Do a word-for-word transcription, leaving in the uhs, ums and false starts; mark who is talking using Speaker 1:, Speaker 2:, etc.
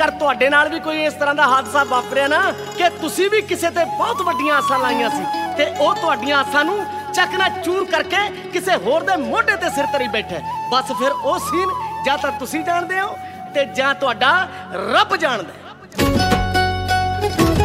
Speaker 1: ਜੇਕਰ ਤੁਹਾਡੇ ਨਾਲ ਵੀ ਕੋਈ ਇਸ ਤਰ੍ਹਾਂ ਦਾ ਹਾਦਸਾ ਵਾਪਰਿਆ ਨਾ ਕਿ ਤੁਸੀਂ ਵੀ ਕਿਸੇ ਤੇ ਬਹੁਤ ਵੱਡੀਆਂ ਆਸਾਂ ਲਾਈਆਂ ਸੀ ਤੇ ਉਹ ਤੁਹਾਡੀਆਂ ਆਸਾਂ ਨੂੰ ਚੱਕਣਾ ਚੂਰ ਕਰਕੇ ਕਿਸੇ ਹੋਰ ਦੇ ਮੋਢੇ ਤੇ ਸਿਰ ਧਰੀ ਬੈਠਾ, ਬਸ ਫਿਰ ਉਹ ਸੀਨ ਜਾਂ ਤਾਂ ਤੁਸੀਂ ਜਾਣਦੇ ਹੋ ਤੇ ਜਾਂ ਤੁਹਾਡਾ ਰੱਬ ਜਾਣਦਾ।